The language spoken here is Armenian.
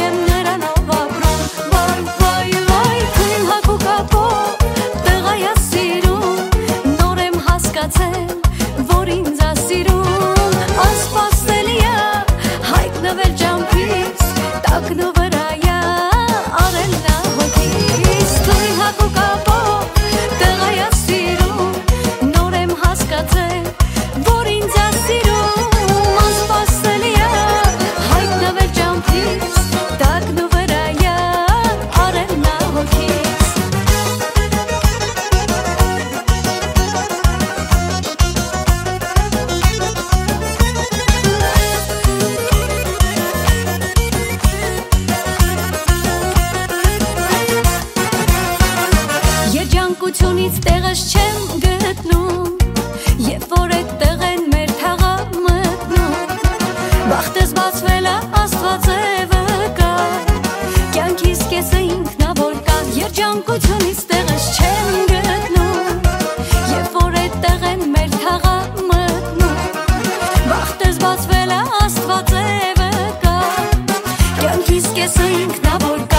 եմ նրանով ապրում, վայ, թույն հագուկ ապով տղա ա սիրում, նոր եմ հասկացել, որ ինձ ա սիրում, անսպասելի ա հայտնվել ջամփից, տակնու վրա ա արել նա հոգիս, թույն հագուկ ապով տղա ա սիրում, նոր եմ հասկացել, որ ինձ ա սիրում, անսպասելի ա հայտնվել ջամփից, տակնու վրա ա արել նա հոգիս։ Երջանկությունից տեղս չեմ գտնում, երբ որ այդտեղ են մեր թաղա մտնում, բախտս բացվել ա Աստված է վկա, կյանքիս կեսը ինքնավոր կա, երջանկությունից տեղս չեմ գտնում, երբ որ այդտեղ են մեր թաղա մտնում, բախտս բացվել ա Աստված է վկա, կյանքիս կեսը ինքնավոր կա,